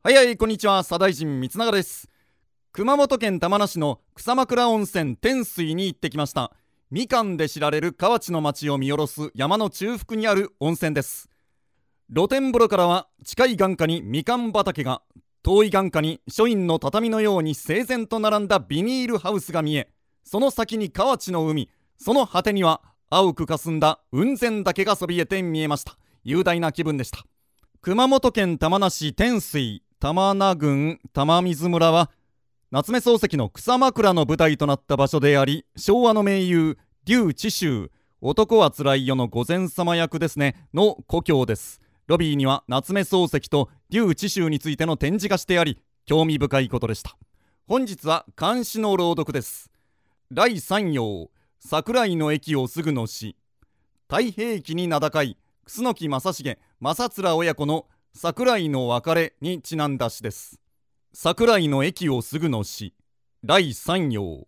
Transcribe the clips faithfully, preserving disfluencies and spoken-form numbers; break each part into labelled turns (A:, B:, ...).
A: はいはい、こんにちは。左大臣光永です。熊本県玉名市の草枕温泉天水に行ってきました。みかんで知られる河内の町を見下ろす山の中腹にある温泉です。露天風呂からは近い眼下にみかん畑が、遠い眼下に書院の畳のように整然と並んだビニールハウスが見え、その先に河内の海、その果てには青く霞んだ雲仙岳がそびえて見えました。雄大な気分でした。熊本県玉名市天水玉名郡玉水村は夏目漱石の草枕の舞台となった場所であり、昭和の名優笠智秀、男はつらいよの御前様役ですねの故郷です。ロビーには夏目漱石と笠智秀についての展示がしてあり、興味深いことでした。本日は漢詩の朗読です。第三葉、桜井の駅をすぐの詩。太平記に名高い楠木正成正面親子の桜井の別れにちなんだ詩です。桜井の駅をすぐの詩、第三葉。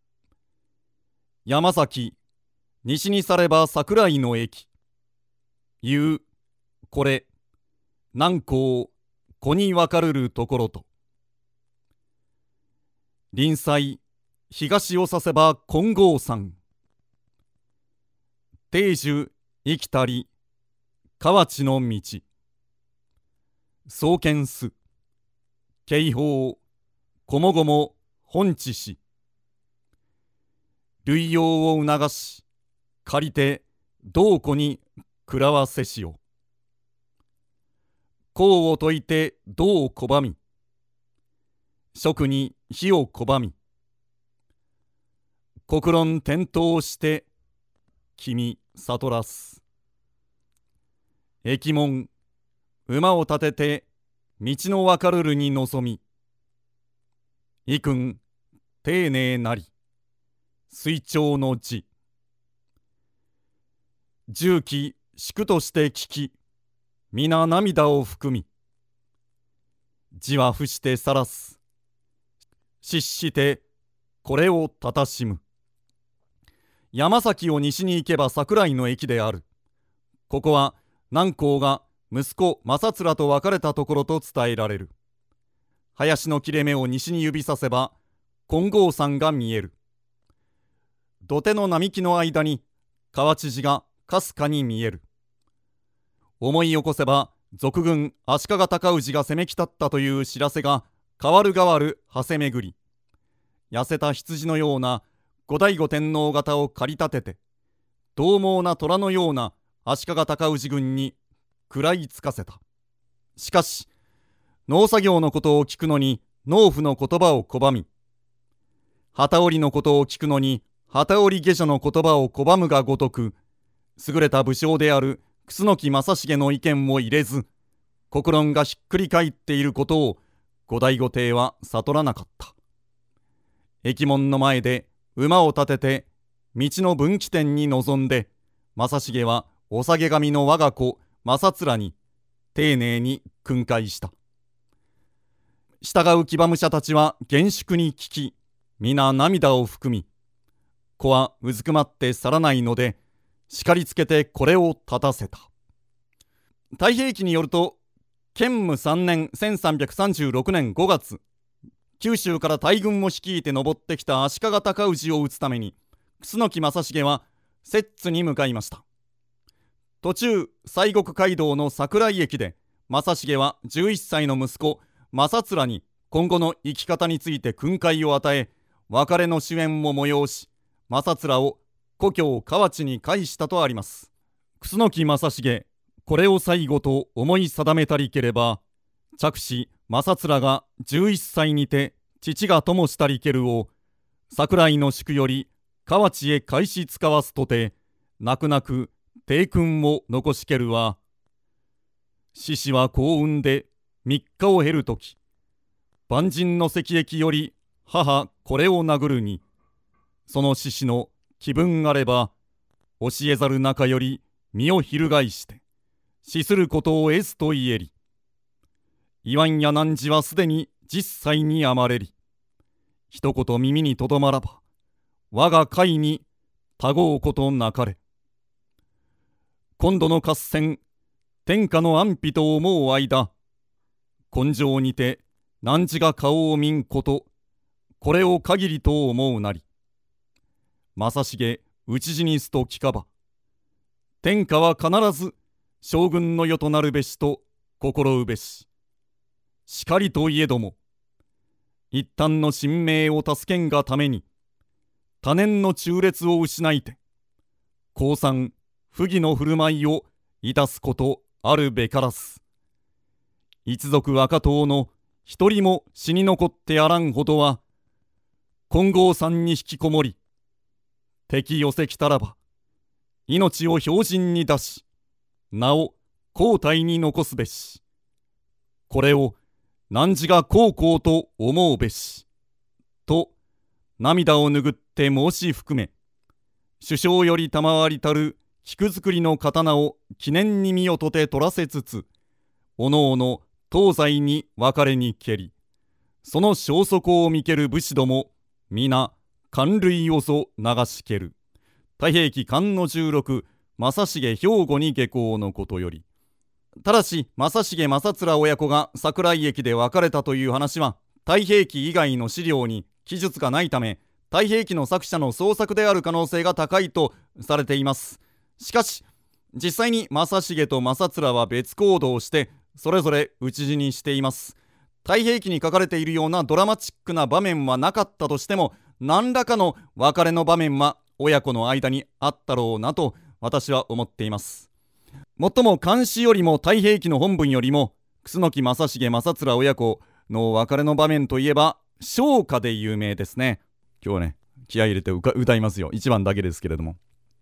A: 山崎、西にされば桜井の駅。言う、これ、南港、子に分かるるところと。臨済、東を指せば金剛山。定寿、生きたり、河内の道。創建す、警報、こもごも本地し。類用を促し、借りて、どうこに食らわせしよ。功を解いてどう拒み。職に火を拒み。国論転倒して、君悟らす。駅門、馬を立てて道の分かるるに望み。いくん丁寧なり水長の字。重機宿として聞き、皆涙を含み。字は伏してさらす。失してこれをたたしむ。山崎を西に行けば桜井の駅である。ここは南光が息子正面と別れたところと伝えられる。林の切れ目を西に指させば金剛山が見える。土手の並木の間に河内寺がかすかに見える。思い起こせば賊軍足利尊氏が攻め来たったという知らせが変わる変わるはせ巡り、痩せた羊のような後醍醐天皇方を駆り立てて、獰猛な虎のような足利尊氏軍に食らいつかせた。しかし農作業のことを聞くのに農夫の言葉を拒み、機織りのことを聞くのに機織り下女の言葉を拒むがごとく、優れた武将である楠木正成の意見も入れず、国論がひっくり返っていることを後醍醐帝は悟らなかった。駅門の前で馬を立てて道の分岐点に臨んで、正成はお下げ神の我が子正面に丁寧に訓戒した。従う騎馬武者たちは厳粛に聞き、皆涙を含み、子はうずくまって去らないので、叱りつけてこれを立たせた。太平記によると、建武さんねんせんさんびゃくさんじゅうろくねんごがつ、九州から大軍を率いて登ってきた足利尊氏を討つために、楠木正成は摂津に向かいました。途中、西国街道の桜井駅で、正成はじゅういっさいの息子正面に今後の生き方について訓戒を与え、別れの主演を催し、正面を故郷河内に返したとあります。楠木正成、これを最後と思い定めたりければ、着子正面がじゅういっさいにて父がともしたりけるを、桜井の宿より河内へ返し使わすとて、泣く泣く帝君を残しけるは、獅子は幸運で三日を経るとき、万人の石液より母これを殴るに、その獅子の気分あれば、教えざる中より身を翻して、死することを得ずと言えり。言わんや汝はすでに十歳にあまれり。一言耳にとどまらば、我が会にたごうことなかれ。今度の合戦、天下の安否と思う間、 根性にて汝が顔を見んこと、これを限りと思うなり。正成討ち死にすと聞かば、天下は必ず将軍の世となるべしと心うべし。しかりといえども、一旦の神明を助けんがために、他年の忠烈を失いて、降参不義の振る舞いをいたすことあるべからず。一族若党の一人も死に残ってあらんほどは、金剛山に引きこもり、敵寄せきたらば、命を標準に出し、名を後代に残すべし。これを汝が孝行と思うべし。と涙を拭って申し含め、首相より賜りたる菊作りの刀を記念に身をとて取らせつつ、おのおの東西に別れにけり、その消息を見ける武士ども、皆寒類をぞ流しける。太平記巻のじゅうろく、正成兵庫に下校のことより。ただし正成正貫親子が桜井駅で別れたという話は、太平記以外の資料に記述がないため、太平記の作者の創作である可能性が高いとされています。しかし実際に正成と正貫は別行動をしてそれぞれ討ち死にしています。太平記に書かれているようなドラマチックな場面はなかったとしても、何らかの別れの場面は親子の間にあったろうなと私は思っています。もっとも漢詩よりも太平記の本文よりも、楠木正成正貫親子の別れの場面といえば唱歌で有名ですね。今日はね、気合い入れて歌いますよ。一番だけですけれども。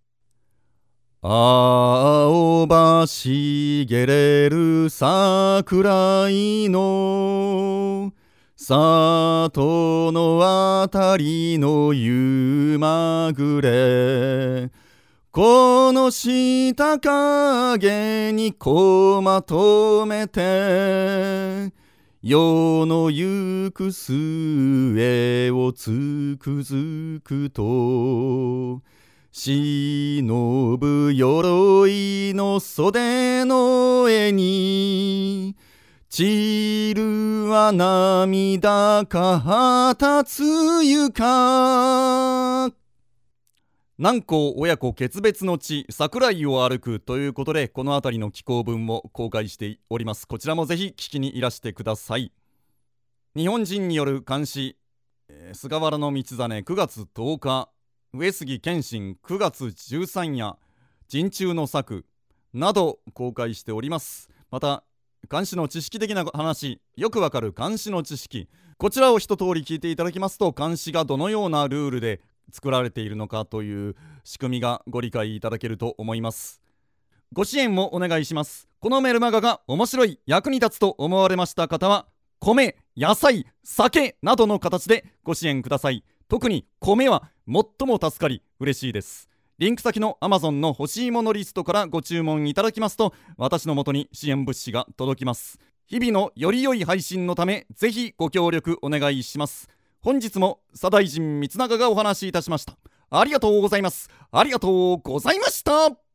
A: 青葉茂れる桜井の里のあたりの夕まぐれ、この下影にこまとめて、世の行く末をつくづくと、忍ぶ鎧の袖の絵に、散るは涙かたつゆか。南光親子決別の地、桜井を歩くということで、この辺りの紀行文を公開しております。こちらもぜひ聞きにいらしてください。日本人による漢詩、えー、菅原道真くがつとおか、上杉謙信くがつじゅうさん夜、陣中の策など公開しております。また漢詩の知識的な話、よくわかる漢詩の知識、こちらを一通り聞いていただきますと、漢詩がどのようなルールで作られているのかという仕組みがご理解いただけると思います。ご支援もお願いします。このメルマガが面白い、役に立つと思われました方は、米、野菜、酒などの形でご支援ください。特に米は最も助かり嬉しいです。リンク先の Amazon の欲しいものリストからご注文いただきますと、私の元に支援物資が届きます。日々のより良い配信のため、ぜひご協力お願いします。本日も左大臣光永がお話しいたしました。ありがとうございます。ありがとうございました。